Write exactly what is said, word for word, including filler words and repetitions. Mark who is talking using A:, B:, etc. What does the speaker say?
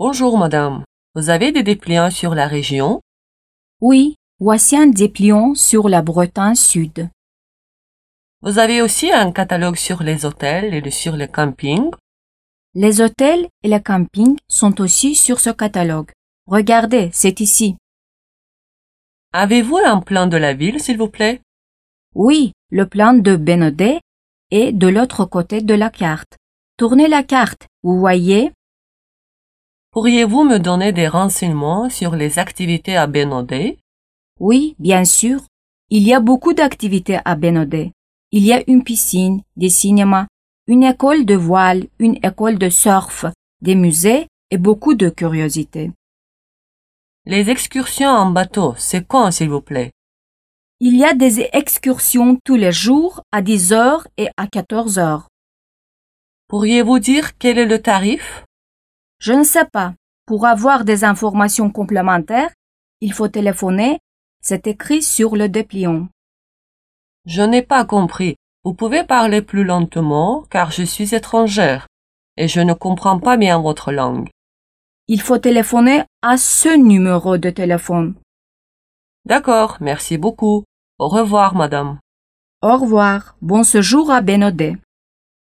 A: Bonjour madame, vous avez des dépliants sur la région?
B: Oui, voici un dépliant sur la Bretagne Sud.
A: Vous avez aussi un catalogue sur les hôtels et sur les campings?
B: Les hôtels et les campings sont aussi sur ce catalogue. Regardez, c'est ici.
A: Avez-vous un plan de la ville, s'il vous plaît?
B: Oui, le plan de Bénodet est de l'autre côté de la carte. Tournez la carte, vous voyez?
A: Pourriez-vous me donner des renseignements sur les activités à Bénodet?
B: Oui, bien sûr. Il y a beaucoup d'activités à Bénodet. Il y a une piscine, des cinémas, une école de voile, une école de surf, des musées et beaucoup de curiosités.
A: Les excursions en bateau, c'est quand, s'il vous plaît?
B: Il y a des excursions tous les jours à dix heures et à quatorze heures.
A: Pourriez-vous dire quel est le tarif?
B: Je ne sais pas. Pour avoir des informations complémentaires, il faut téléphoner. C'est écrit sur le dépliant.
A: Je n'ai pas compris. Vous pouvez parler plus lentement car je suis étrangère et je ne comprends pas bien votre langue.
B: Il faut téléphoner à ce numéro de téléphone.
A: D'accord, merci beaucoup. Au revoir, madame.
B: Au revoir. Bon séjour à Bénodet.